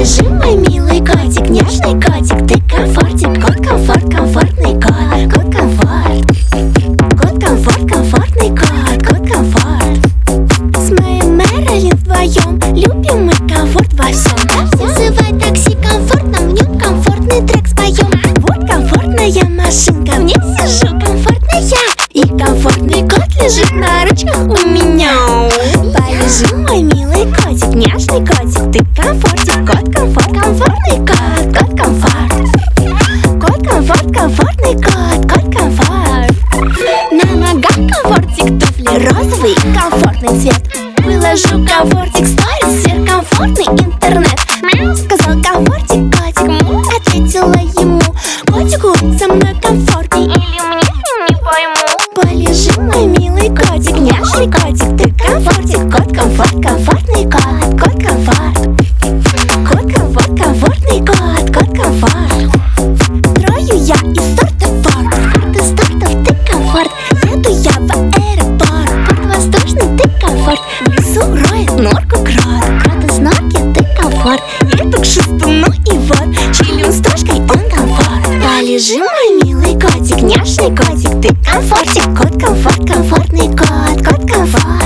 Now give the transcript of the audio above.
Полежи, мой милый котик, нежный котик, ты комфортик. Кот комфорт, комфортный кот, кот комфорт. Кот комфорт, комфортный кот, кот комфорт. С моей Мэрилин вдвоем любим мы комфорт во всем. Вызывай такси комфортно, в нем комфортный трек споем. Вот комфортная машинка, в ней сижу комфортная. И комфортный кот лежит на ручках у меня. Полежи, мой милый котик, нежный котик, ты комфортик. Кот комфорт, комфортный кот, кот комфорт. Кот комфорт, комфортный кот, кот комфорт. На ногах комфортик, туфли розовый, комфортный цвет. Выложу комфортик сторис, сверхкомфортный интернет. Мяу, сказал комфортик, котик, му, ответила ему. Котику со мной комфортней или мне, не пойму. Полежи, мой милый котик, нежный котик, ты комфортик. Кот комфорт, комфортный кот, кот комфорт. Кот комфорт, комфортный кот, кот комфорт. Строю я из торта форт, из тортов ты комфорт. Еду я в аэропорт, под воздушный ты комфорт. В лесу роет норку крот, крот из норки ты комфорт. Еду к шестуну и вот, чилим с тушкой, он комфорт. Полежи, мой милый котик, нежный котик, ты комфортик. Кот комфорт, комфортный кот, кот комфорт.